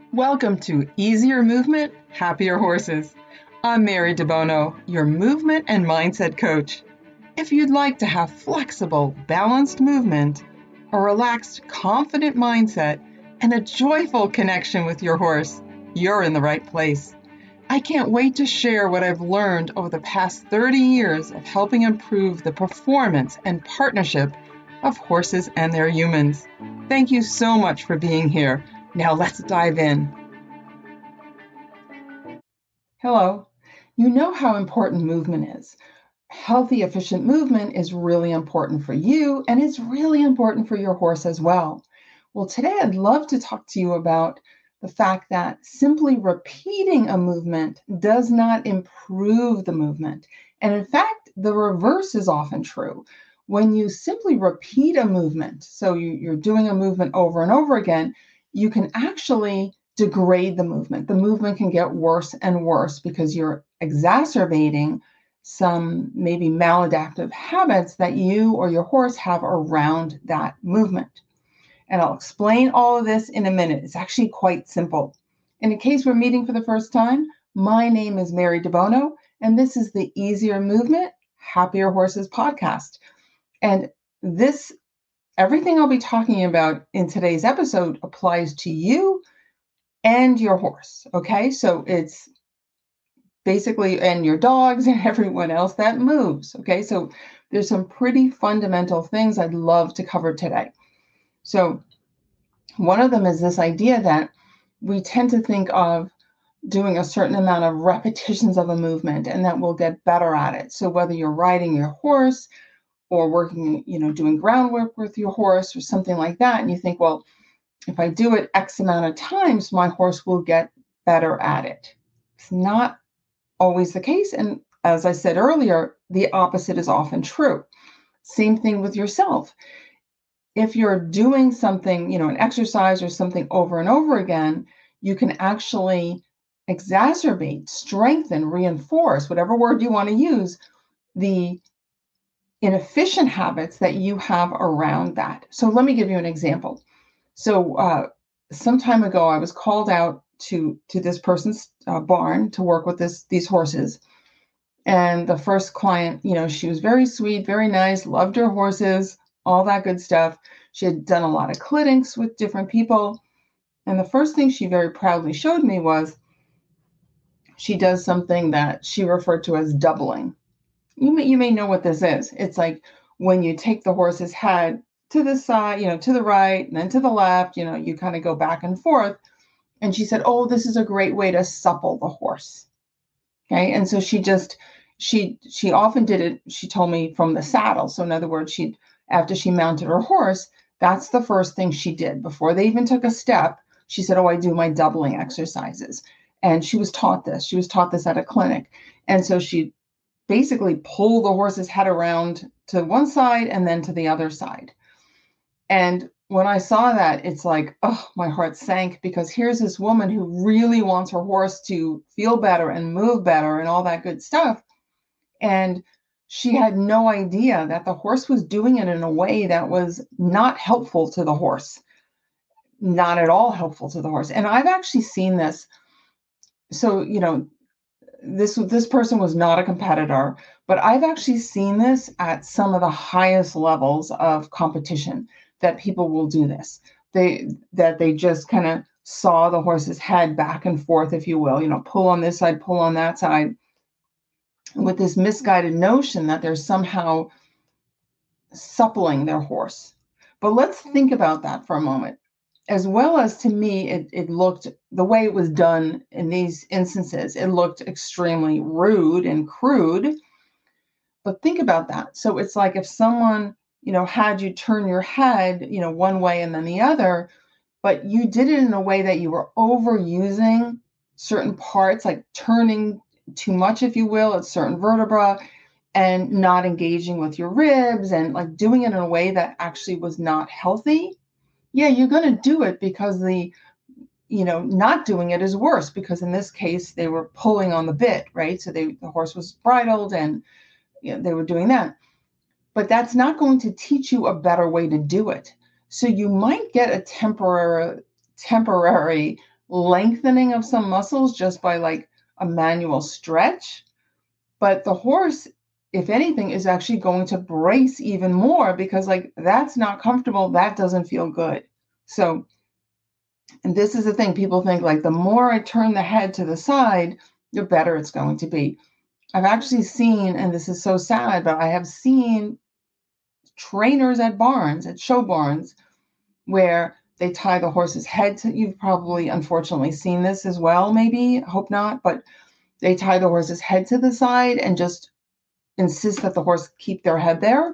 Welcome to Easier Movement, Happier Horses. I'm Mary DeBono, your movement and mindset coach. If you'd like to have flexible, balanced movement, a relaxed, confident mindset, and a joyful connection with your horse, you're in the right place. I can't wait to share what I've learned over the past 30 years of helping improve the performance and partnership of horses and their humans. Thank you so much for being here. Now let's dive in. Hello. You know how important movement is. Healthy, efficient movement is really important for you, and it's really important for your horse as well. Well, today I'd love to talk to you about the fact that simply repeating a movement does not improve the movement. And in fact, the reverse is often true. When you simply repeat a movement, so you're doing a movement over and over again, you can actually degrade the movement. The movement can get worse and worse because you're exacerbating some maybe maladaptive habits that you or your horse have around that movement. And I'll explain all of this in a minute. It's actually quite simple. And in case we're meeting for the first time, my name is Mary DeBono, and this is the Easier Movement, Happier Horses podcast. And everything I'll be talking about in today's episode applies to you and your horse. Okay, so it's basically, and your dogs and everyone else that moves. Okay, so there's some pretty fundamental things I'd love to cover today. So one of them is this idea that we tend to think of doing a certain amount of repetitions of a movement and that we'll get better at it. So whether you're riding your horse or working, doing groundwork with your horse or something like that, and you think, well, if I do it X amount of times, my horse will get better at it. It's not always the case. And as I said earlier, the opposite is often true. Same thing with yourself. If you're doing something, an exercise or something over and over again, you can actually exacerbate, strengthen, reinforce, whatever word you want to use, the inefficient habits that you have around that. So let me give you an example. So some time ago, I was called out to this person's barn to work with these horses. And the first client, she was very sweet, very nice, loved her horses, all that good stuff. She had done a lot of clinics with different people. And the first thing she very proudly showed me was she does something that she referred to as doubling. You may know what this is. It's like when you take the horse's head to the side, to the right, and then to the left, you kind of go back and forth. And she said, oh, this is a great way to supple the horse. Okay. And so she often did it, she told me, from the saddle. So in other words, after she mounted her horse, that's the first thing she did before they even took a step. She said, oh, I do my doubling exercises. And she was taught this. She was taught this at a clinic. And so she basically pull the horse's head around to one side and then to the other side. And when I saw that, it's like, oh, my heart sank, because here's this woman who really wants her horse to feel better and move better and all that good stuff. And she had no idea that the horse was doing it in a way that was not helpful to the horse, not at all helpful to the horse. And I've actually seen this. So, this person was not a competitor, but I've actually seen this at some of the highest levels of competition, that people will do this. They just kind of saw the horse's head back and forth, if you will, pull on this side, pull on that side, with this misguided notion that they're somehow suppling their horse. But let's think about that for a moment. As well as, to me, it looked, the way it was done in these instances, it looked extremely rude and crude. But think about that. So it's like if someone, had you turn your head, one way and then the other, but you did it in a way that you were overusing certain parts, like turning too much, if you will, at certain vertebra, and not engaging with your ribs, and like doing it in a way that actually was not healthy. Yeah, you're going to do it because not doing it is worse, because in this case, they were pulling on the bit, right? So the horse was bridled and they were doing that. But that's not going to teach you a better way to do it. So you might get a temporary lengthening of some muscles just by like a manual stretch. But the horse, if anything, is actually going to brace even more because like that's not comfortable. That doesn't feel good. So, and this is the thing, people think like the more I turn the head to the side, the better it's going to be. I've actually seen, and this is so sad, but I have seen trainers at barns, at show barns, where they tie the horse's head to, you've probably unfortunately seen this as well, maybe, hope not, but they tie the horse's head to the side and just insist that the horse keep their head there.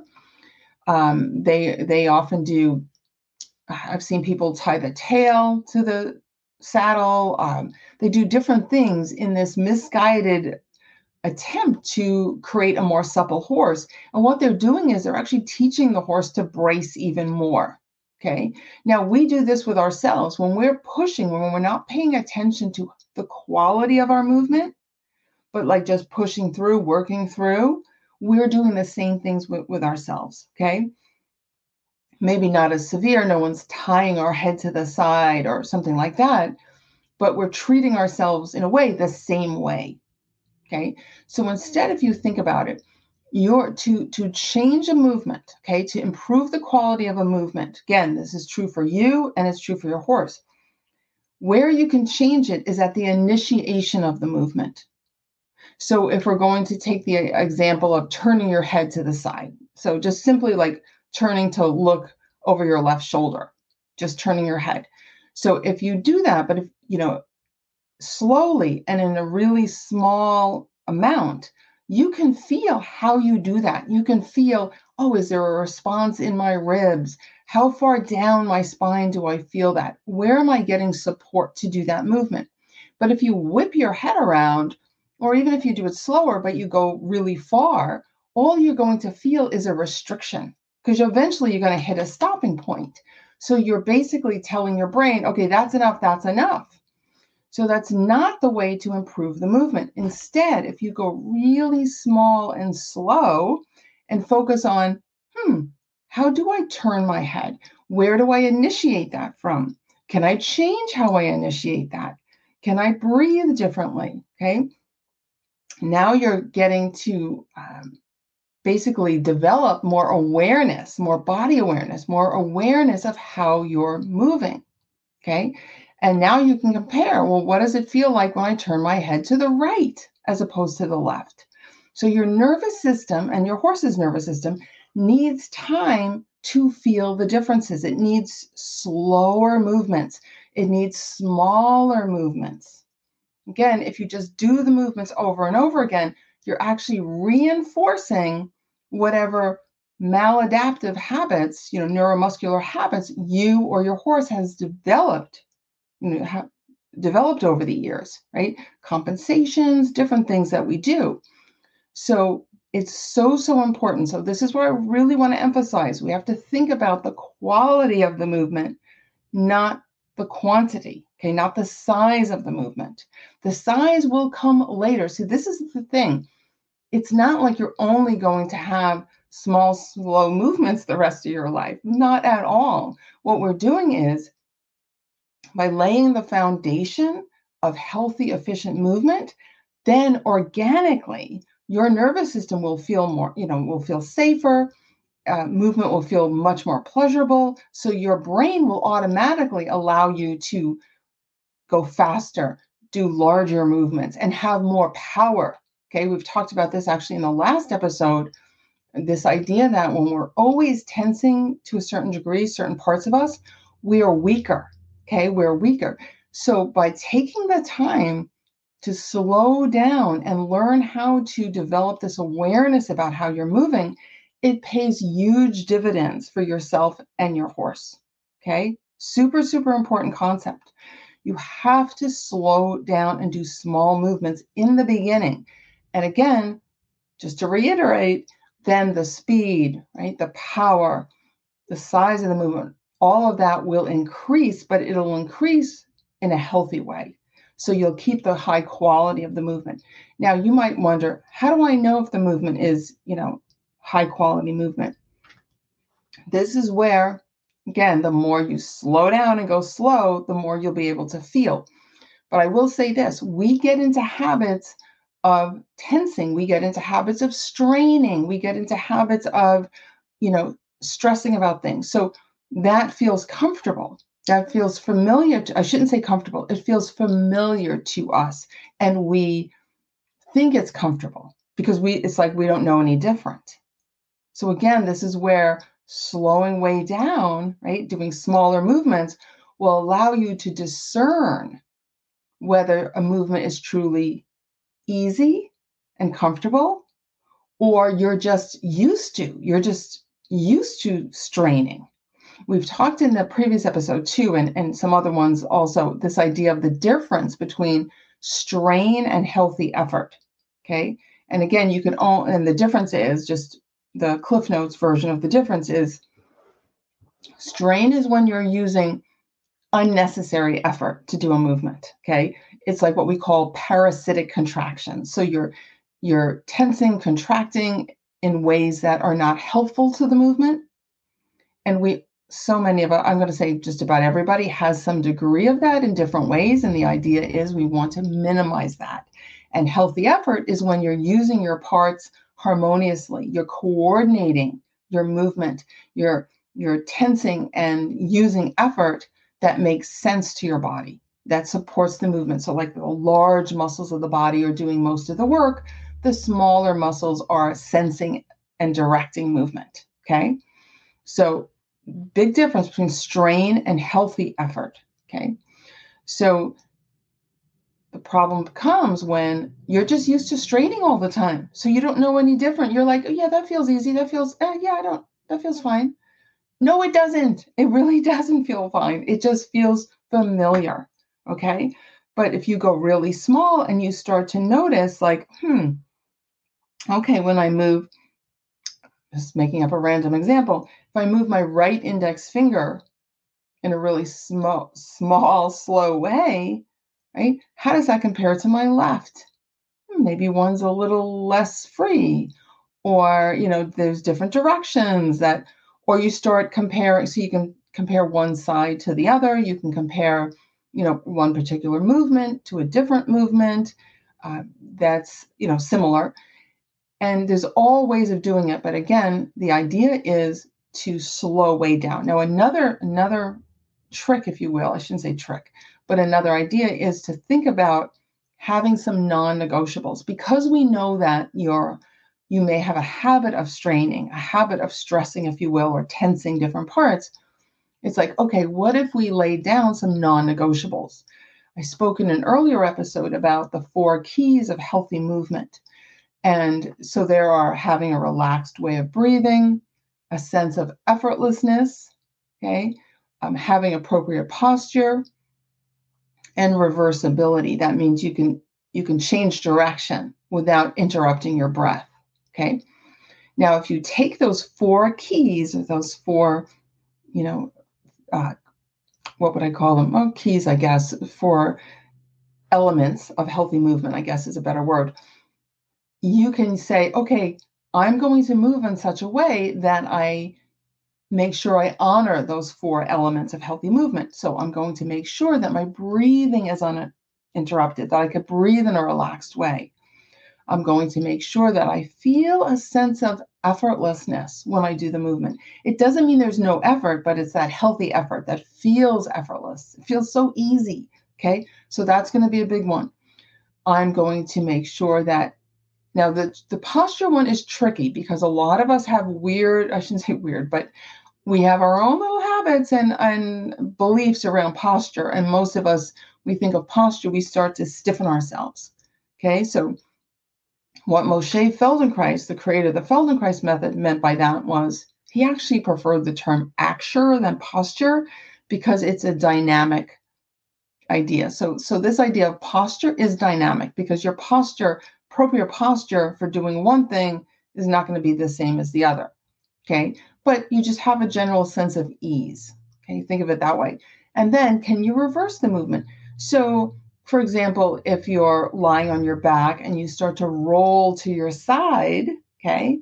They often do. I've seen people tie the tail to the saddle. They do different things in this misguided attempt to create a more supple horse. And what they're doing is they're actually teaching the horse to brace even more. Okay. Now we do this with ourselves when we're pushing, when we're not paying attention to the quality of our movement, but like just pushing through, working through, we're doing the same things with ourselves. Okay. Maybe not as severe. No one's tying our head to the side or something like that, but we're treating ourselves in a way the same way. Okay. So instead, if you think about it, you're to change a movement, okay, to improve the quality of a movement. Again, this is true for you and it's true for your horse. Where you can change it is at the initiation of the movement. So if we're going to take the example of turning your head to the side, so just simply like turning to look over your left shoulder, just turning your head. So if you do that, but if, slowly and in a really small amount, you can feel how you do that. You can feel, oh, is there a response in my ribs? How far down my spine do I feel that? Where am I getting support to do that movement? But if you whip your head around, or even if you do it slower, but you go really far, all you're going to feel is a restriction because eventually you're going to hit a stopping point. So you're basically telling your brain, okay, that's enough, that's enough. So that's not the way to improve the movement. Instead, if you go really small and slow and focus on, how do I turn my head? Where do I initiate that from? Can I change how I initiate that? Can I breathe differently? Okay. Now you're getting to basically develop more awareness, more body awareness, more awareness of how you're moving. Okay. And now you can compare, well, what does it feel like when I turn my head to the right as opposed to the left? So your nervous system and your horse's nervous system needs time to feel the differences. It needs slower movements. It needs smaller movements. Again, if you just do the movements over and over again, you're actually reinforcing whatever maladaptive habits, neuromuscular habits you or your horse has developed over the years, right? Compensations, different things that we do. So it's so important. So this is where I really want to emphasize. We have to think about the quality of the movement, not the quantity, okay? Not the size of the movement. The size will come later. See, this is the thing. It's not like you're only going to have small, slow movements the rest of your life. Not at all. What we're doing is by laying the foundation of healthy, efficient movement, then organically your nervous system will feel more, will feel safer. Movement will feel much more pleasurable. So your brain will automatically allow you to go faster, do larger movements, and have more power. Okay, we've talked about this actually in the last episode. This idea that when we're always tensing to a certain degree, certain parts of us, we are weaker. Okay, we're weaker. So by taking the time to slow down and learn how to develop this awareness about how you're moving, it pays huge dividends for yourself and your horse. Okay, super, super important concept. You have to slow down and do small movements in the beginning. And again, just to reiterate, then the speed, right, the power, the size of the movement, all of that will increase, but it'll increase in a healthy way. So you'll keep the high quality of the movement. Now, you might wonder, how do I know if the movement is, high quality movement? This is where, again, the more you slow down and go slow, the more you'll be able to feel. But I will say this, we get into habits of tensing, we get into habits of straining, we get into habits of, stressing about things. So that feels comfortable. That feels familiar. I shouldn't say comfortable. It feels familiar to us. And we think it's comfortable because it's like we don't know any different. So again, this is where slowing way down, right, doing smaller movements will allow you to discern whether a movement is truly easy and comfortable, or you're just used to straining. We've talked in the previous episode too, and some other ones also, this idea of the difference between strain and healthy effort. Okay. And again, and the difference is just the Cliff Notes version of the difference is strain is when you're using unnecessary effort to do a movement. Okay. It's like what we call parasitic contractions. So you're tensing, contracting in ways that are not helpful to the movement. And so many of us, I'm going to say just about everybody has some degree of that in different ways. And the idea is we want to minimize that. And healthy effort is when you're using your parts harmoniously, you're coordinating your movement, you're tensing and using effort that makes sense to your body, that supports the movement. So like the large muscles of the body are doing most of the work, the smaller muscles are sensing and directing movement. Okay. So big difference between strain and healthy effort. Okay. So the problem comes when you're just used to straining all the time. So you don't know any different. You're like, oh, yeah, that feels easy. That feels, that feels fine. No, it doesn't. It really doesn't feel fine. It just feels familiar. Okay. But if you go really small and you start to notice like, okay, when I move, just making up a random example, if I move my right index finger in a really small, slow way, right? How does that compare to my left? Maybe one's a little less free, or, there's different directions or you start comparing, so you can compare one side to the other. You can compare, one particular movement to a different movement that's, similar. And there's all ways of doing it. But again, the idea is to slow way down. Now, another trick, if you will, I shouldn't say trick, but another idea is to think about having some non-negotiables, because we know that you may have a habit of straining, a habit of stressing, if you will, or tensing different parts. It's like, okay, what if we laid down some non-negotiables? I spoke in an earlier episode about the 4 keys of healthy movement. And so there are having a relaxed way of breathing, a sense of effortlessness, okay, having appropriate posture, and reversibility. That means you can change direction without interrupting your breath. Okay. Now, if you take those 4 keys, or those 4, what would I call them? Oh, keys, I guess, 4 elements of healthy movement, I guess is a better word. You can say, okay, I'm going to move in such a way that I make sure I honor those 4 elements of healthy movement. So I'm going to make sure that my breathing is uninterrupted, that I could breathe in a relaxed way. I'm going to make sure that I feel a sense of effortlessness when I do the movement. It doesn't mean there's no effort, but it's that healthy effort that feels effortless. It feels so easy. Okay. So that's going to be a big one. I'm going to make sure that now the posture one is tricky, because a lot of us have I shouldn't say weird, but we have our own little habits and beliefs around posture. And most of us, we think of posture, we start to stiffen ourselves. Okay. So what Moshe Feldenkrais, the creator of the Feldenkrais method, meant by that was he actually preferred the term acture than posture, because it's a dynamic idea. So this idea of posture is dynamic, because your appropriate posture for doing one thing is not going to be the same as the other. Okay. But you just have a general sense of ease. Okay. Think of it that way. And then can you reverse the movement? So for example, if you're lying on your back and you start to roll to your side, okay,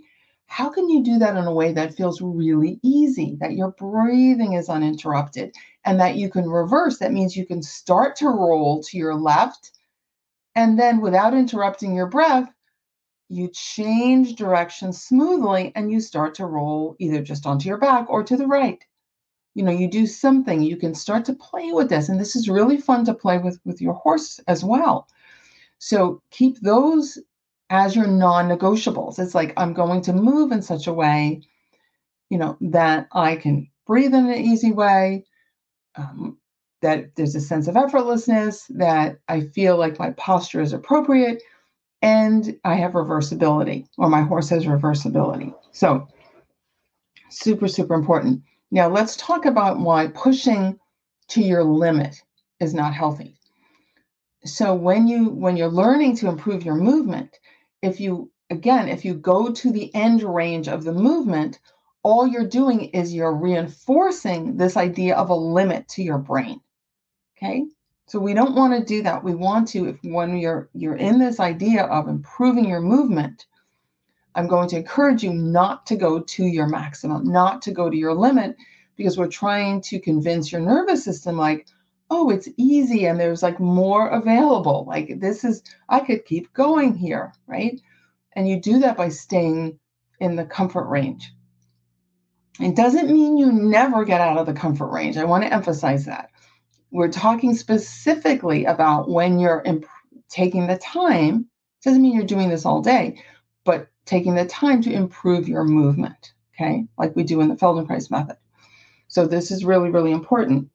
How can you do that in a way that feels really easy, that your breathing is uninterrupted, and that you can reverse? That means you can start to roll to your left, and then without interrupting your breath, you change direction smoothly and you start to roll either just onto your back or to the right. You do something, you can start to play with this. And this is really fun to play with your horse as well. So keep those as your non-negotiables. It's like, I'm going to move in such a way, that I can breathe in an easy way, that there's a sense of effortlessness, that I feel like my posture is appropriate, and I have reversibility, or my horse has reversibility. So super, super important. Now let's talk about why pushing to your limit is not healthy. So when you're learning to improve your movement, if you go to the end range of the movement, all you're doing is you're reinforcing this idea of a limit to your brain. Okay? So we don't want to do that. We want to, when you're in this idea of improving your movement, I'm going to encourage you not to go to your maximum, not to go to your limit, because we're trying to convince your nervous system, like, oh, it's easy and there's like more available. Like, I could keep going here, right? And you do that by staying in the comfort range. It doesn't mean you never get out of the comfort range. I want to emphasize that. We're talking specifically about when you're taking the time. It doesn't mean you're doing this all day, but taking the time to improve your movement, okay? Like we do in the Feldenkrais method. So this is really, really important.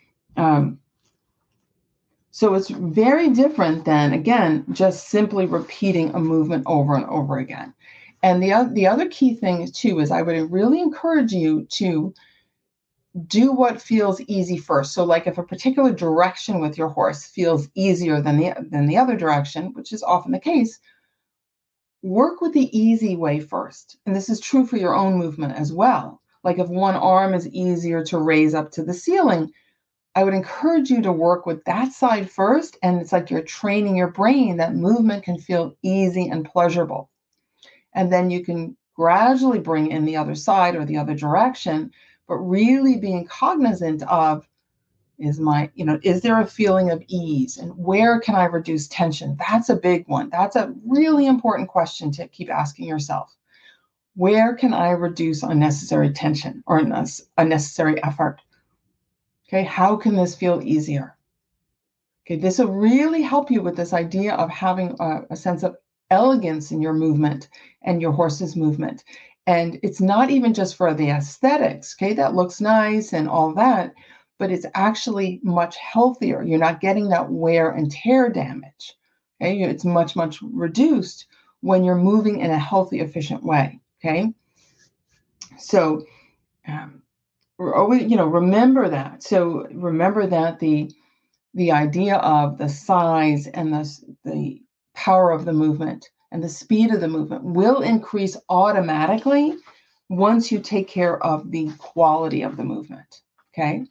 So it's very different than, again, just simply repeating a movement over and over again. And the other key thing too is I would really encourage you to do what feels easy first. So like if a particular direction with your horse feels easier than the other direction, which is often the case, work with the easy way first. And this is true for your own movement as well. Like if one arm is easier to raise up to the ceiling, I would encourage you to work with that side first. And it's like you're training your brain that movement can feel easy and pleasurable. And then you can gradually bring in the other side or the other direction, but really being cognizant of, is there a feeling of ease, and where can I reduce tension? That's a big one. That's a really important question to keep asking yourself. Where can I reduce unnecessary tension or unnecessary effort? Okay, how can this feel easier? Okay, this will really help you with this idea of having a sense of elegance in your movement and your horse's movement. And it's not even just for the aesthetics, okay, that looks nice and all that, but it's actually much healthier. You're not getting that wear and tear damage. Okay, it's much, much reduced when you're moving in a healthy, efficient way. Okay, so always, remember that. So remember that the idea of the size and the power of the movement and the speed of the movement will increase automatically once you take care of the quality of the movement. Okay.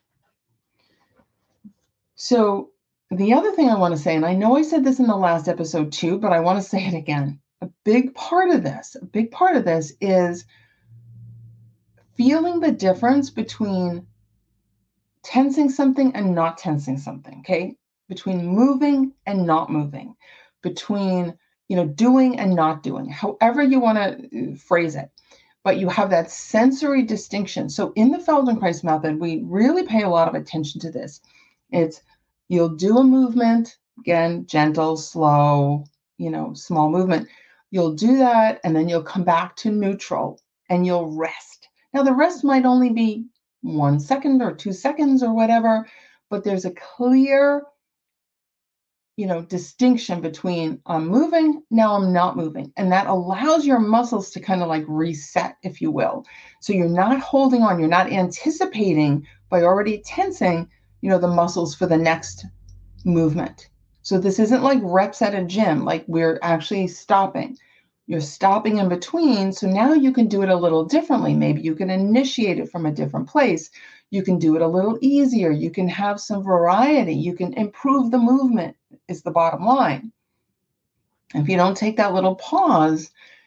So the other thing I want to say, and I know I said this in the last episode too, but I want to say it again. A big part of this is feeling the difference between tensing something and not tensing something, okay? Between moving and not moving, between, doing and not doing, however you want to phrase it. But you have that sensory distinction. So in the Feldenkrais method, we really pay a lot of attention to this. It's, you'll do a movement, again, gentle, slow, small movement. You'll do that, and then you'll come back to neutral and you'll rest. Now, the rest might only be 1 second or 2 seconds or whatever, but there's a clear, distinction between I'm moving, now I'm not moving. And that allows your muscles to kind of like reset, if you will. So you're not holding on, you're not anticipating by already tensing, the muscles for the next movement. So this isn't like reps at a gym, like we're actually stopping. You're stopping in between. So now you can do it a little differently. Maybe you can initiate it from a different place. You can do it a little easier. You can have some variety. You can improve the movement, is the bottom line. If you don't take that little pause,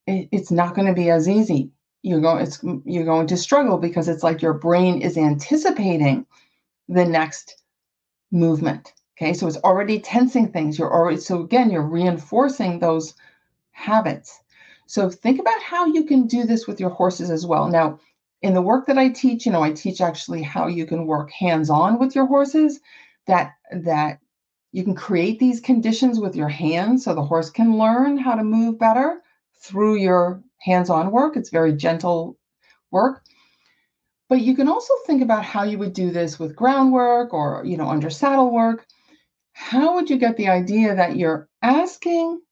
it's not going to be as easy. You're going to struggle because it's like your brain is anticipating the next movement. Okay, so it's already tensing things. So again, you're reinforcing those habits. So think about how you can do this with your horses as well. Now, in the work that I teach, I teach actually how you can work hands-on with your horses, that you can create these conditions with your hands so the horse can learn how to move better through your hands-on work. It's very gentle work. But you can also think about how you would do this with groundwork or, under saddle work. How would you get the idea that you're asking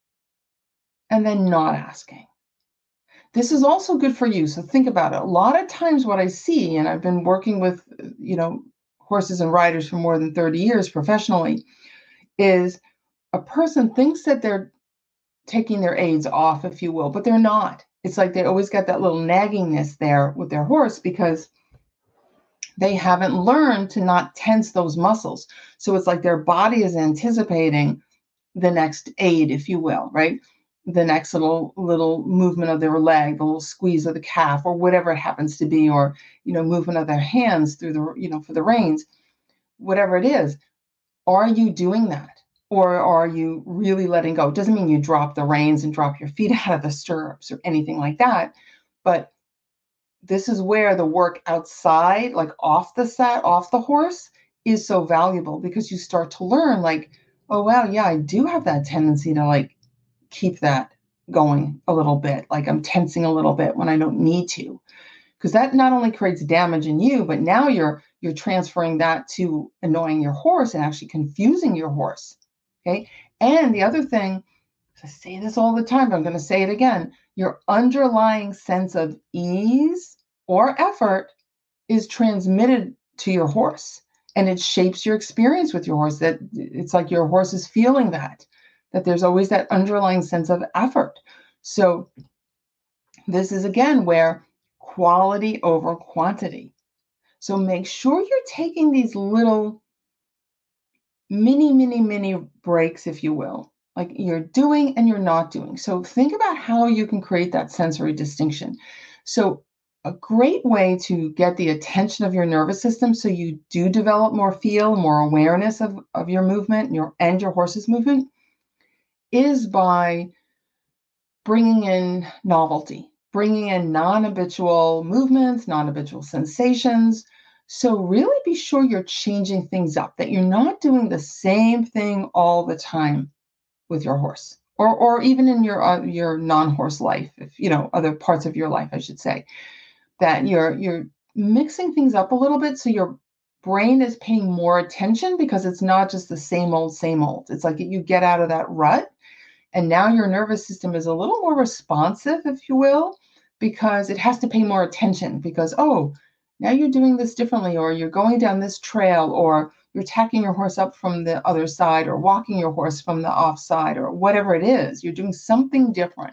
and then not asking? This is also good for you. So think about it. A lot of times what I see, and I've been working with, horses and riders for more than 30 years professionally, is a person thinks that they're taking their aids off, if you will, but they're not. It's like they always got that little naggingness there with their horse because they haven't learned to not tense those muscles. So it's like their body is anticipating the next aid, if you will, right? The next little movement of their leg, the little squeeze of the calf, or whatever it happens to be, or movement of their hands through the for the reins, whatever it is. Are you doing that, or are you really letting go? It doesn't mean you drop the reins and drop your feet out of the stirrups or anything like that, but this is where the work outside, like off the horse, is so valuable because you start to learn, like, oh wow, yeah, I do have that tendency to like keep that going a little bit, like I'm tensing a little bit when I don't need to, because that not only creates damage in you, but now you're transferring that to annoying your horse and actually confusing your horse. Okay. And the other thing, I say this all the time, but I'm going to say it again, your underlying sense of ease or effort is transmitted to your horse, and it shapes your experience with your horse. That it's like your horse is feeling that there's always that underlying sense of effort. So this is again where quality over quantity. So make sure you're taking these little mini breaks, if you will, like you're doing and you're not doing. So think about how you can create that sensory distinction. So a great way to get the attention of your nervous system so you do develop more feel, more awareness of your movement and your horse's movement is by bringing in novelty, bringing in non-habitual movements, non-habitual sensations. So really be sure you're changing things up, that you're not doing the same thing all the time with your horse, or even in your non-horse life, if other parts of your life, I should say, that you're mixing things up a little bit so your brain is paying more attention because it's not just the same old, same old. It's like you get out of that rut. And now your nervous system is a little more responsive, if you will, because it has to pay more attention because, oh, now you're doing this differently, or you're going down this trail, or you're tacking your horse up from the other side, or walking your horse from the off side, or whatever it is. You're doing something different.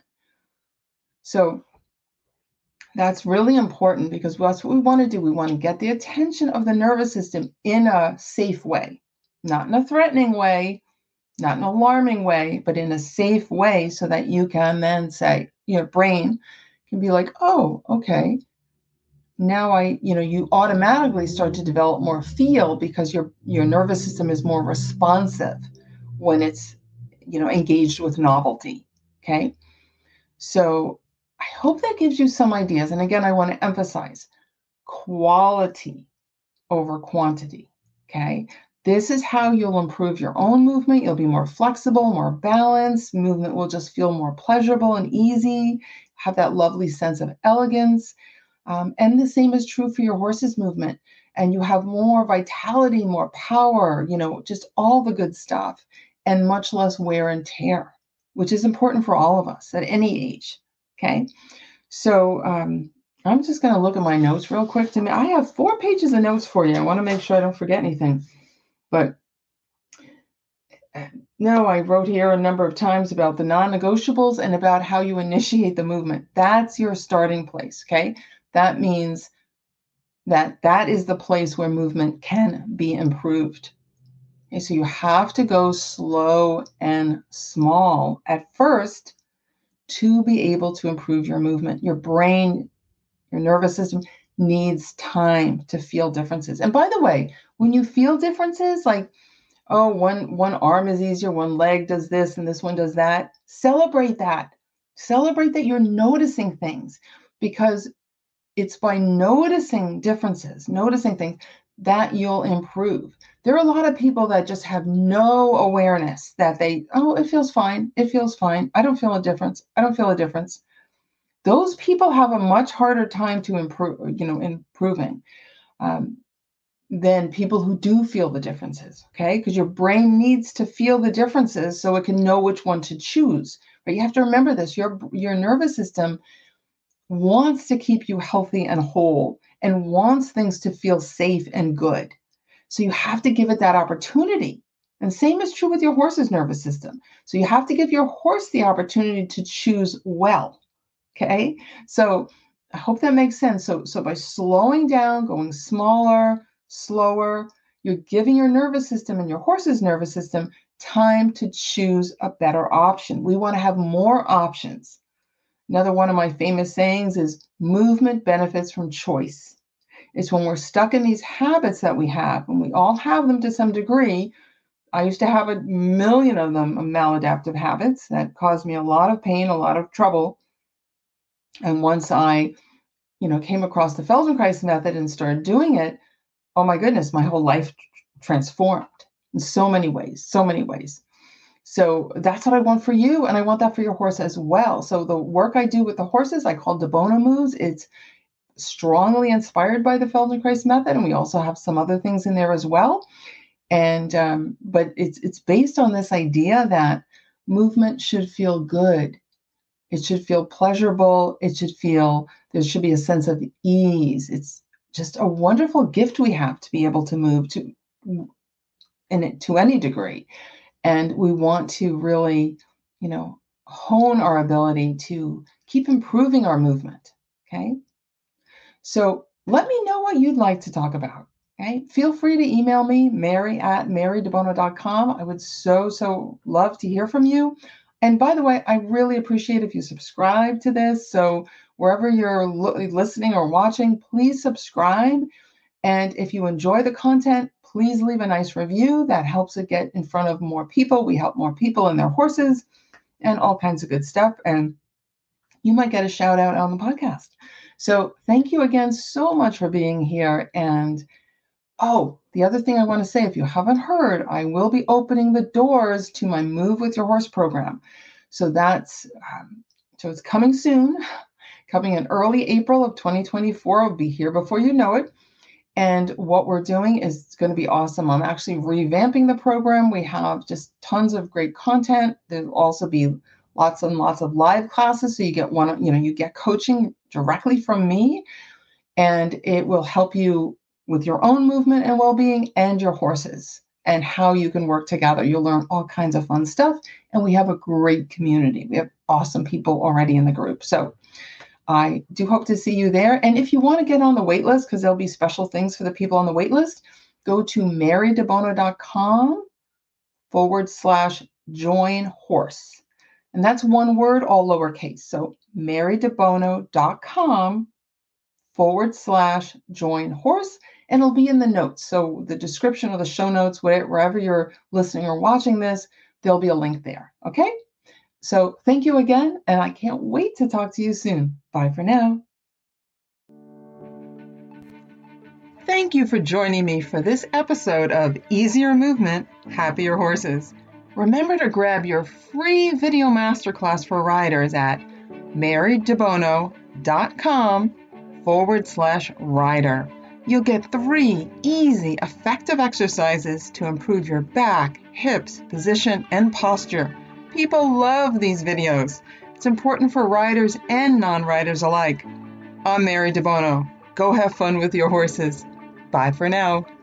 So that's really important because that's what we want to do. We want to get the attention of the nervous system in a safe way, not in a threatening way, not an alarming way, but in a safe way so that you can then say, your brain can be like, oh, okay. Now you automatically start to develop more feel because your nervous system is more responsive when it's, engaged with novelty. Okay. So I hope that gives you some ideas. And again, I want to emphasize quality over quantity. Okay. This is how you'll improve your own movement. You'll be more flexible, more balanced. Movement will just feel more pleasurable and easy, have that lovely sense of elegance. And the same is true for your horse's movement. And you have more vitality, more power, just all the good stuff, and much less wear and tear, which is important for all of us at any age. Okay. So I'm just going to look at my notes real quick. I have 4 pages of notes for you. I want to make sure I don't forget anything. But no, I wrote here a number of times about the non-negotiables and about how you initiate the movement. That's your starting place, okay? That means that is the place where movement can be improved. Okay, so you have to go slow and small at first to be able to improve your movement. Your brain, your nervous system needs time to feel differences. And by the way, when you feel differences, like, oh, one arm is easier, one leg does this, and this one does that, celebrate that. Celebrate that you're noticing things, because it's by noticing differences, noticing things, that you'll improve. There are a lot of people that just have no awareness that it feels fine. It feels fine. I don't feel a difference. I don't feel a difference. Those people have a much harder time to improving than people who do feel the differences, okay? Because your brain needs to feel the differences so it can know which one to choose. But you have to remember this, your nervous system wants to keep you healthy and whole and wants things to feel safe and good. So you have to give it that opportunity. And same is true with your horse's nervous system. So you have to give your horse the opportunity to choose well. Okay? So I hope that makes sense. So by slowing down, going smaller, slower, you're giving your nervous system and your horse's nervous system time to choose a better option. We want to have more options. Another one of my famous sayings is movement benefits from choice. It's when we're stuck in these habits that we have, and we all have them to some degree. I used to have a million of them, maladaptive habits that caused me a lot of pain, a lot of trouble. And once I, came across the Feldenkrais method and started doing it, oh my goodness, my whole life transformed in so many ways, so many ways. So that's what I want for you, and I want that for your horse as well. So the work I do with the horses, I call De Bono moves. It's strongly inspired by the Feldenkrais method, and we also have some other things in there as well. And but it's based on this idea that movement should feel good. It should feel pleasurable. There should be a sense of ease. It's just a wonderful gift we have to be able to move to any degree. And we want to really, hone our ability to keep improving our movement. Okay. So let me know what you'd like to talk about. Okay. Feel free to email me, mary@marydebono.com. I would so love to hear from you. And by the way, I really appreciate if you subscribe to this. So wherever you're listening or watching, please subscribe. And if you enjoy the content, please leave a nice review. That helps it get in front of more people. We help more people and their horses and all kinds of good stuff. And you might get a shout out on the podcast. So thank you again so much for being here. And the other thing I want to say, if you haven't heard, I will be opening the doors to my Move with Your Horse program. So it's coming soon, coming in early April of 2024. I'll be here before you know it. And what we're doing is going to be awesome. I'm actually revamping the program. We have just tons of great content. There'll also be lots and lots of live classes. So you get you get coaching directly from me, and it will help you with your own movement and well-being and your horses and how you can work together. You'll learn all kinds of fun stuff. And we have a great community. We have awesome people already in the group. So I do hope to see you there. And if you want to get on the wait list, because there'll be special things for the people on the wait list, go to marydebono.com/join horse. And that's one word, all lowercase. So marydebono.com/join horse. And it'll be in the notes. So the description or the show notes, wherever you're listening or watching this, there'll be a link there. Okay? So thank you again, and I can't wait to talk to you soon. Bye for now. Thank you for joining me for this episode of Easier Movement, Happier Horses. Remember to grab your free video masterclass for riders at marydebono.com/rider. You'll get 3 easy, effective exercises to improve your back, hips, position, and posture. People love these videos. It's important for riders and non-riders alike. I'm Mary DeBono. Go have fun with your horses. Bye for now.